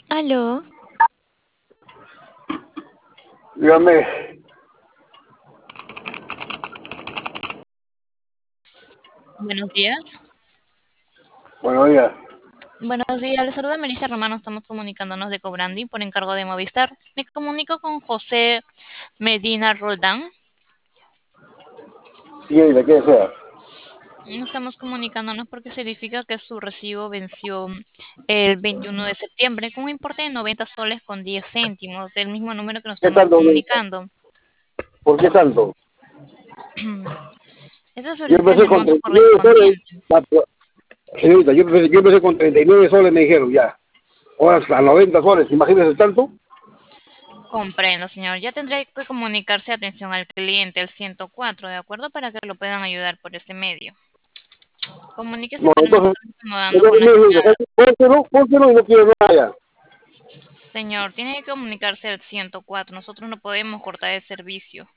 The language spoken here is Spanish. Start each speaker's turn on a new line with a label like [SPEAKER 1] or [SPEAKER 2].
[SPEAKER 1] Aló,
[SPEAKER 2] Dígame,
[SPEAKER 1] buenos días.
[SPEAKER 2] buenos días.
[SPEAKER 1] Buenos días, les saluda Melissa Romano. Estamos comunicándonos de Cobrandi por encargo de Movistar. Me comunico con José Medina Roldán.
[SPEAKER 2] Sí, de qué sea.
[SPEAKER 1] Estamos comunicándonos porque se verifica que su recibo venció el 21 de septiembre con un importe de 90 soles con 10 céntimos, del mismo número que nos
[SPEAKER 2] ¿Qué
[SPEAKER 1] estamos
[SPEAKER 2] tanto?
[SPEAKER 1] comunicando.
[SPEAKER 2] ¿Por qué tanto?
[SPEAKER 1] Ese es
[SPEAKER 2] Yo
[SPEAKER 1] ahorita
[SPEAKER 2] empecé
[SPEAKER 1] el
[SPEAKER 2] con
[SPEAKER 1] monto
[SPEAKER 2] 39 soles.
[SPEAKER 1] correspondiente.
[SPEAKER 2] Señorita, yo empecé con 39 soles, me dijeron ya. Ahora hasta 90 soles, imagínese tanto.
[SPEAKER 1] Comprendo, señor. Ya tendría que comunicarse atención al cliente, el 104, ¿de acuerdo? Para que lo puedan ayudar por este medio. Comuníquese
[SPEAKER 2] No,
[SPEAKER 1] que no nos
[SPEAKER 2] entonces,
[SPEAKER 1] están incomodando con la llamada.
[SPEAKER 2] póntelo y no quiero nada ya.
[SPEAKER 1] Señor, tiene que comunicarse al 104. Nosotros no podemos cortar el servicio.